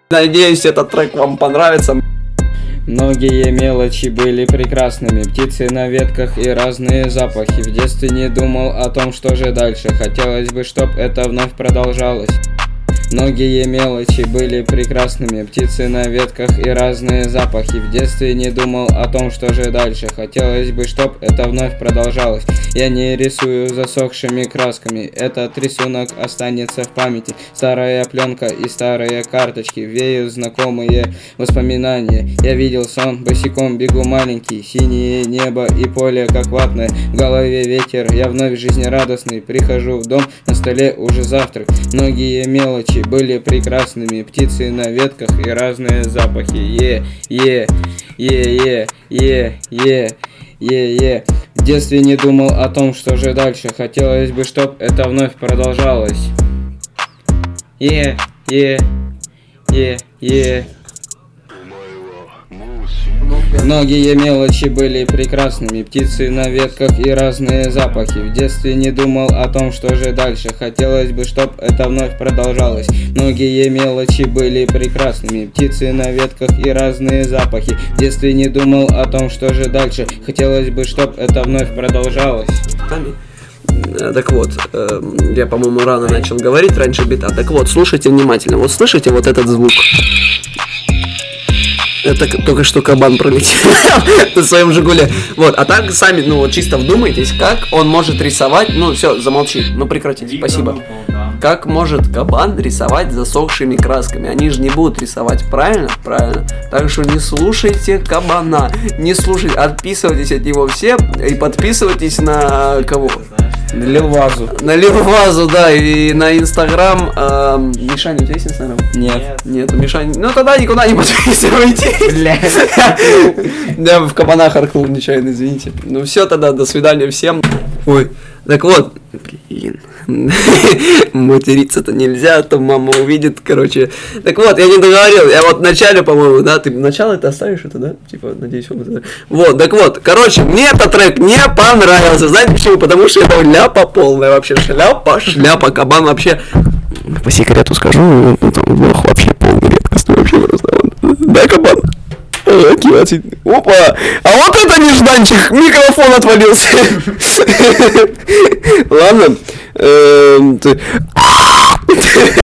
Надеюсь, этот трек вам понравится. Многие мелочи были прекрасными, птицы на ветках и разные запахи. В детстве не думал о том, что же дальше, хотелось бы, чтоб это вновь продолжалось. Многие мелочи были прекрасными, птицы на ветках и разные запахи. В детстве не думал о том, что же дальше, хотелось бы, чтоб это вновь продолжалось. Я не рисую засохшими красками, этот рисунок останется в памяти. Старая пленка и старые карточки, веют знакомые воспоминания. Я видел сон, босиком бегу маленький, синее небо и поле как ватное. В голове ветер, я вновь жизнерадостный, прихожу в дом, на столе уже завтрак. Многие мелочи были прекрасными, птицы на ветках и разные запахи. В детстве не думал о том, что же дальше, хотелось бы, чтоб это вновь продолжалось. Многие мелочи были прекрасными, птицы на ветках и разные запахи. В детстве не думал о том, что же дальше, хотелось бы, чтоб это вновь продолжалось. Многие мелочи были прекрасными, птицы на ветках и разные запахи. В детстве не думал о том, что же дальше, хотелось бы, чтоб это вновь продолжалось. Так вот, я, по-моему, рано начал говорить, раньше бита. Так вот, слушайте внимательно. Вот слышите вот этот звук? Это только что кабан пролетел на своем Жигуле. Вот, а так сами, ну вот чисто вдумайтесь, как он может рисовать. Ну все, замолчи, ну прекратите, спасибо. Как может кабан рисовать засохшими красками? Они же не будут рисовать, правильно? Правильно. Так что не слушайте кабана, не слушайте, отписывайтесь от него все и подписывайтесь на кого? На Лил Вазу. На Лил Вазу, да, и на Инстаграм. Мишаня, у тебя есть Инстаграм? Нет. Нет, Мишаня. Ну тогда никуда не подписывайтесь. Да, в кабанах аркнул нечаянно, извините. Ну все тогда, до свидания всем. Ой, так вот, блин, материться-то нельзя, а то мама увидит, короче. Так вот, я не договорил, я вот в начале, по-моему, да, ты начало это оставишь, это, да? Типа, надеюсь, он это... Вот, так вот, короче, мне этот трек не понравился, знаете почему? Потому что это ляпа полная вообще, шляпа, кабан вообще... По секрету скажу, лох вообще полный редкостный, вообще просто, да, кабан? Опа! А вот это нежданчик! Микрофон отвалился! Ладно.